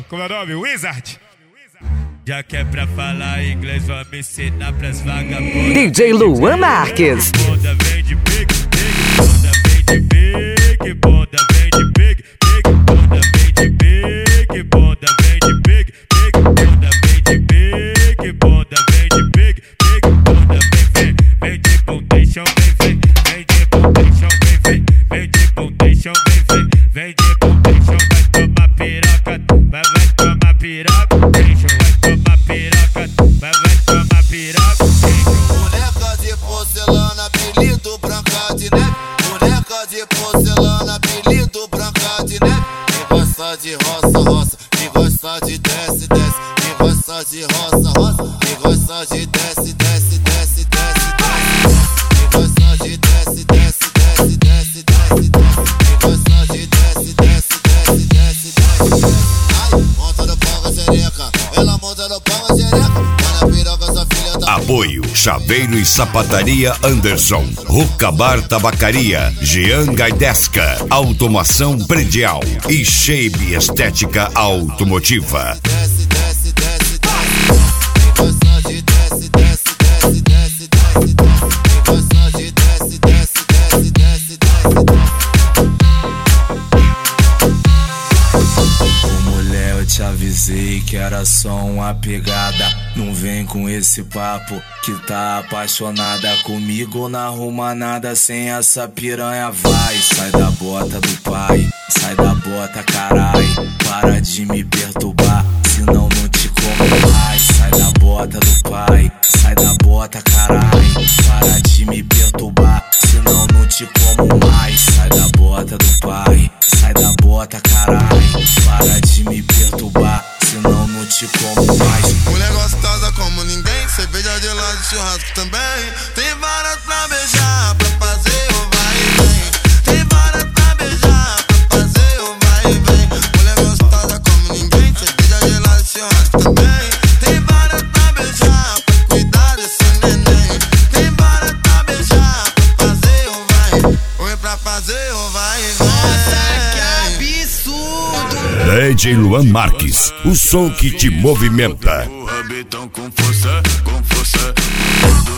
como é o nome? Wizard. Já que é pra falar inglês, vamos ensinar pras vagabundas. DJ Luan Marques. Bunda vem de big, big, bunda vem de big, bunda vem de big, big, bunda vem de big, bunda vem de big, big, bunda vem de big, bunda vem de big, big, bunda vem de bundation, vem de bundation, vem de bundation, vem de bundation, vai tomar piroca, vai tomar piroca, vai tomar piroca, vai tomar piroca. Boneca de porcelana, apelido Branca de Neve. Boneca de porcelana, apelido Branca de Neve. Quem gosta de roça, roça. Quem gosta de desce, desce. Quem gosta de roça, roça. Quem gosta de desce, desce, desce, desce, desce. Quem gosta de desce, desce, desce, desce, desce, desce. Quem gosta de desce, desce, desce, desce, desce. Ai, monta no pau a xereca. Ela monta no pau a xereca. Olha a piroca, essa filha da... Apoio Chaveiro e Sapataria Anderson, Rucabar Tabacaria, Jean Gaidesca, Automação Predial e Shape Estética Automotiva. Desce, desce, desce, desce. Quem gosta de desce, desce, desce, desce, desce, desce. Quem gosta de desce, desce, desce, desce, desce. Ô mulher, eu te avisei que era só uma pegada. Não vem com esse papo que tá apaixonada comigo, não arruma nada sem essa piranha. Vai, sai da bota do pai, sai da bota, carai. Para de me perturbar, senão não te como mais. Sai da bota do pai, sai da bota, carai. Para de me perturbar, senão não te como mais. Sai da bota do pai, sai da bota, carai. Para de me perturbar, senão não te como mais. Mulher gostosa como ninguém, cerveja de lado, churrasco também. Tem várias pra beijar, pra fazer o vai e vem. Tem várias pra beijar, pra fazer o vai e vem. Mulher gostosa como ninguém, cerveja de lado, churrasco também. Tem várias pra beijar, pra cuidar desse neném. Tem várias pra beijar, pra fazer o vai. Oi, pra fazer o vai e vem. Nossa, que absurdo! DJ Luan Marques, o som que te movimenta. O rabetão com força, com força.